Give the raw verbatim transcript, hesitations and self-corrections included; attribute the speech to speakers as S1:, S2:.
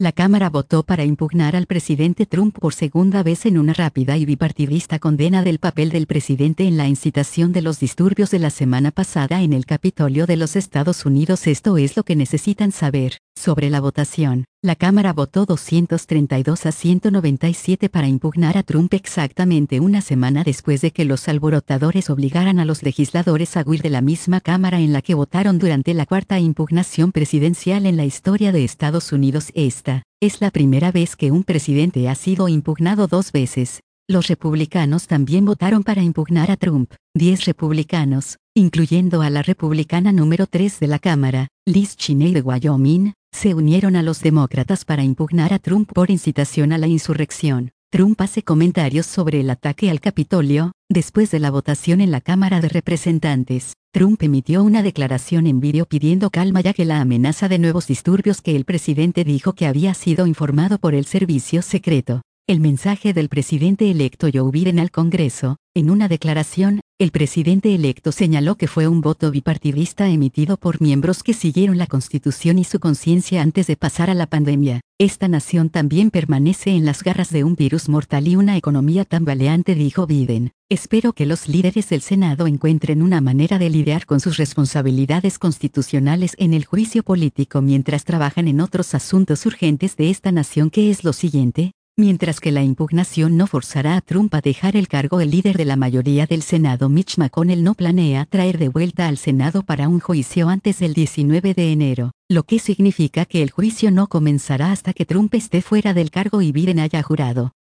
S1: La Cámara votó para impugnar al presidente Trump por segunda vez en una rápida y bipartidista condena del papel del presidente en la incitación de los disturbios de la semana pasada en el Capitolio de los Estados Unidos. Esto es lo que necesitan saber. Sobre la votación, la Cámara votó doscientos treinta y dos a ciento noventa y siete para impugnar a Trump exactamente una semana después de que los alborotadores obligaran a los legisladores a huir de la misma Cámara en la que votaron durante la cuarta impugnación presidencial en la historia de Estados Unidos. Esta es la primera vez que un presidente ha sido impugnado dos veces. Los republicanos también votaron para impugnar a Trump. Diez republicanos, incluyendo a la republicana número tres de la Cámara, Liz Cheney de Wyoming, se unieron a los demócratas para impugnar a Trump por incitación a la insurrección. Trump hace comentarios sobre el ataque al Capitolio. Después de la votación en la Cámara de Representantes, Trump emitió una declaración en vídeo pidiendo calma ya que la amenaza de nuevos disturbios que el presidente dijo que había sido informado por el servicio secreto. El mensaje del presidente electo Joe Biden al Congreso. En una declaración, el presidente electo señaló que fue un voto bipartidista emitido por miembros que siguieron la Constitución y su conciencia antes de pasar a la pandemia. Esta nación también permanece en las garras de un virus mortal y una economía tambaleante, dijo Biden. Espero que los líderes del Senado encuentren una manera de lidiar con sus responsabilidades constitucionales en el juicio político mientras trabajan en otros asuntos urgentes de esta nación. ¿Qué es lo siguiente? Mientras que la impugnación no forzará a Trump a dejar el cargo, el líder de la mayoría del Senado Mitch McConnell no planea traer de vuelta al Senado para un juicio antes del diecinueve de enero, lo que significa que el juicio no comenzará hasta que Trump esté fuera del cargo y Biden haya jurado.